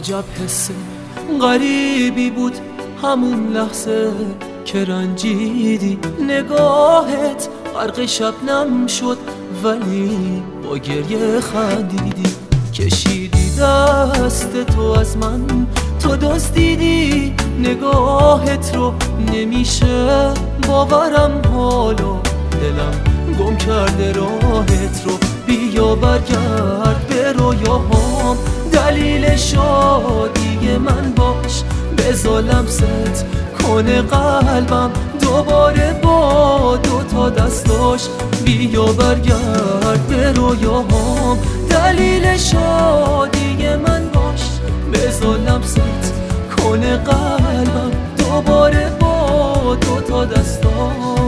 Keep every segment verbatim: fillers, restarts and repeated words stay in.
عجب حس غریبی بود همون لحظه که رنجیدی. نگاهت غرق شبنم شد ولی با گریه خندیدی. کشیدی دست تو از من، تو دزدیدی نگاهت رو، نمیشه باورم حالا دلم گم کرده راهت رو. بیا برگرد به رویاهام، دلیل شادی من باش، بذار لمست کنه قلبم دوباره با دوتا دستاش. بیا برگرد به رویاهام، دلیل شادی من باش، بذار لمست کنه قلبم دوباره با دوتا دستاش.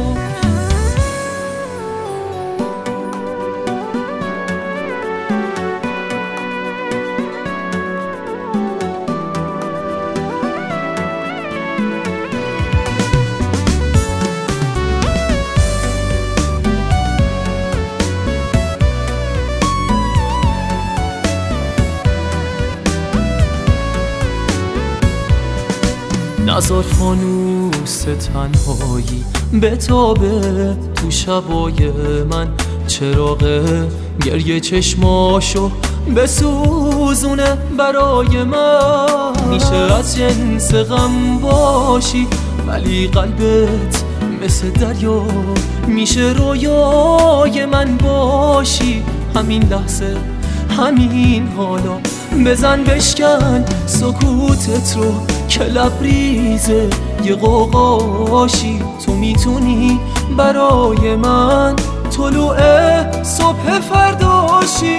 نزار فانوس تنهایی بتابه تو شبای من، چراغ گریه چشماشو بسوزونه برای من. میشه از جنس غم باشی ولی قلبت مثل دریا، میشه رویای من باشی همین لحظه همین حالا. بزن بشکن سکوتت رو که لبریزه یه قوقاشی. تو میتونی برای من طلوع صبح فرداشی.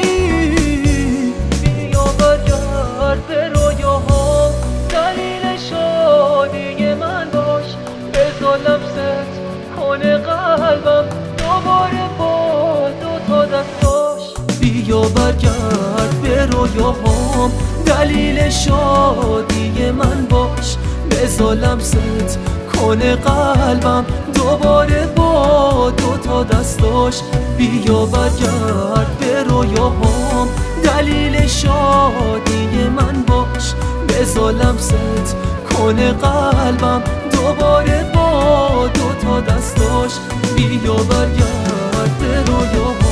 بیا برگرد به رویاهام، دلیل شادی من باش، بذار لمست کنه قلبم دوباره با دوتا دستاش. بیا برگرد به رویاهام، دلیل شادی من باش، بذار لمست کنه قلبم دوباره با دوتا دستاش. بیا برگرد به رویاهام، دلیل شادی من باش، بذار لمست کنه قلبم دوباره با دوتا دستاش. بیا برگرد به رویاهام.